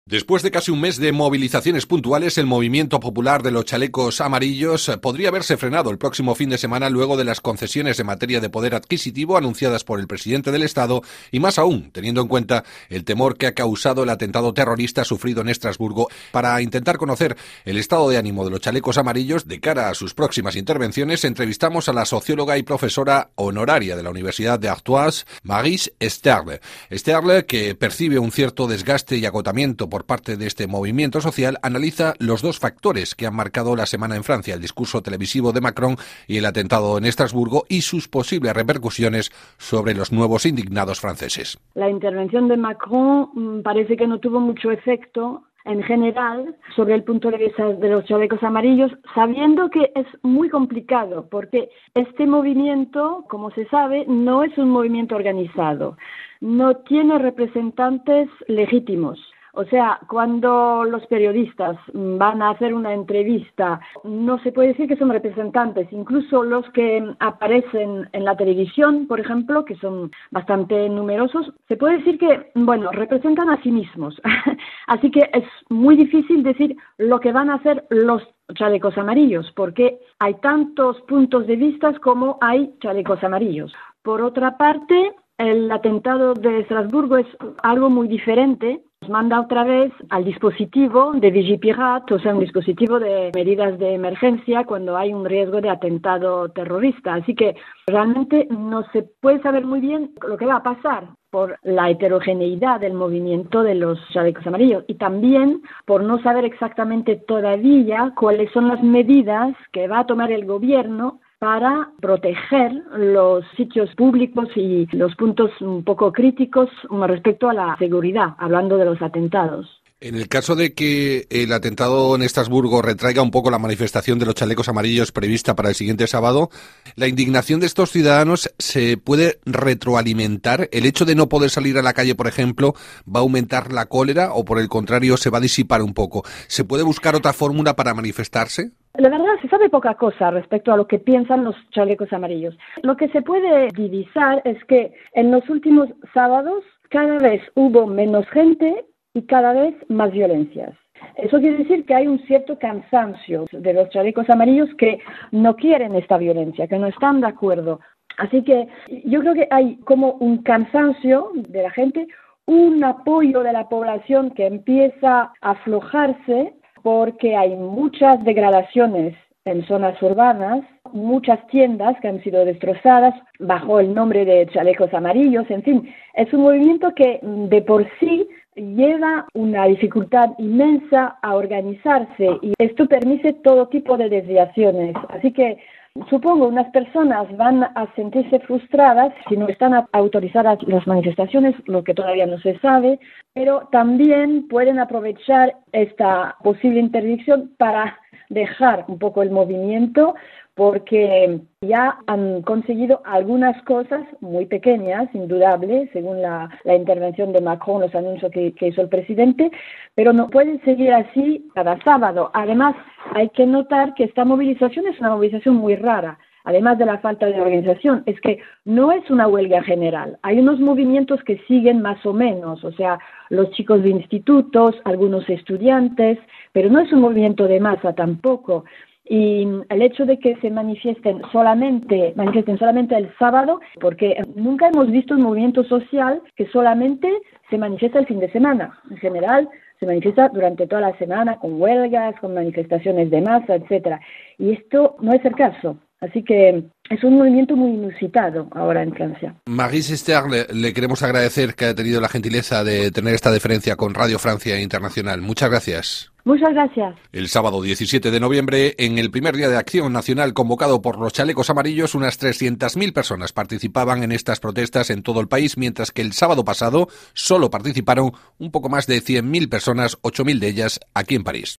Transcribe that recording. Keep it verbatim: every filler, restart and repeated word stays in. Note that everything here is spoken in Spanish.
Después de casi un mes de movilizaciones puntuales, el movimiento popular de los chalecos amarillos podría haberse frenado el próximo fin de semana luego de las concesiones en materia de poder adquisitivo anunciadas por el presidente del Estado y más aún, teniendo en cuenta el temor que ha causado el atentado terrorista sufrido en Estrasburgo. Para intentar conocer el estado de ánimo de los chalecos amarillos de cara a sus próximas intervenciones, entrevistamos a la socióloga y profesora honoraria de la Universidad de Artois, Maryse Sterle. Sterle, que percibe un cierto desgaste y agotamiento por parte de este movimiento social, analiza los dos factores que han marcado la semana en Francia, el discurso televisivo de Macron y el atentado en Estrasburgo, y sus posibles repercusiones sobre los nuevos indignados franceses. La intervención de Macron parece que no tuvo mucho efecto en general sobre el punto de vista de los chalecos amarillos, sabiendo que es muy complicado, porque este movimiento, como se sabe, no es un movimiento organizado, no tiene representantes legítimos. O sea, cuando los periodistas van a hacer una entrevista, no se puede decir que son representantes. Incluso los que aparecen en la televisión, por ejemplo, que son bastante numerosos, se puede decir que, bueno, representan a sí mismos. Así que es muy difícil decir lo que van a hacer los chalecos amarillos, porque hay tantos puntos de vista como hay chalecos amarillos. Por otra parte, el atentado de Estrasburgo es algo muy diferente. Nos manda otra vez al dispositivo de Vigipirate, o sea, un dispositivo de medidas de emergencia cuando hay un riesgo de atentado terrorista. Así que realmente no se puede saber muy bien lo que va a pasar por la heterogeneidad del movimiento de los chalecos amarillos y también por no saber exactamente todavía cuáles son las medidas que va a tomar el gobierno para proteger los sitios públicos y los puntos un poco críticos respecto a la seguridad, hablando de los atentados. En el caso de que el atentado en Estrasburgo retraiga un poco la manifestación de los chalecos amarillos prevista para el siguiente sábado, ¿la indignación de estos ciudadanos se puede retroalimentar? ¿El hecho de no poder salir a la calle, por ejemplo, va a aumentar la cólera o, por el contrario, se va a disipar un poco? ¿Se puede buscar otra fórmula para manifestarse? La verdad, se sabe poca cosa respecto a lo que piensan los chalecos amarillos. Lo que se puede divisar es que en los últimos sábados cada vez hubo menos gente y cada vez más violencias. Eso quiere decir que hay un cierto cansancio de los chalecos amarillos que no quieren esta violencia, que no están de acuerdo. Así que yo creo que hay como un cansancio de la gente, un apoyo de la población que empieza a aflojarse porque hay muchas degradaciones en zonas urbanas, muchas tiendas que han sido destrozadas bajo el nombre de chalecos amarillos. En fin, es un movimiento que de por sí lleva una dificultad inmensa a organizarse y esto permite todo tipo de desviaciones. Así que supongo unas personas van a sentirse frustradas si no están autorizadas las manifestaciones, lo que todavía no se sabe, pero también pueden aprovechar esta posible interdicción para dejar un poco el movimiento porque ya han conseguido algunas cosas muy pequeñas, indudables, según la, la intervención de Macron, los anuncios que, que hizo el presidente, pero no pueden seguir así cada sábado. Además, hay que notar que esta movilización es una movilización muy rara. Además de la falta de organización, es que no es una huelga general. Hay unos movimientos que siguen más o menos, o sea, los chicos de institutos, algunos estudiantes, pero no es un movimiento de masa tampoco. Y el hecho de que se manifiesten solamente, manifiesten solamente el sábado, porque nunca hemos visto un movimiento social que solamente se manifiesta el fin de semana. En general, se manifiesta durante toda la semana con huelgas, con manifestaciones de masa, etcétera. Y esto no es el caso. Así que es un movimiento muy inusitado ahora en Francia. Maryse Sterle, le, le queremos agradecer que haya tenido la gentileza de tener esta deferencia con Radio Francia Internacional. Muchas gracias. Muchas gracias. El sábado diecisiete de noviembre, en el primer día de acción nacional convocado por los chalecos amarillos, unas trescientas mil personas participaban en estas protestas en todo el país, mientras que el sábado pasado solo participaron un poco más de cien mil personas, ocho mil de ellas aquí en París.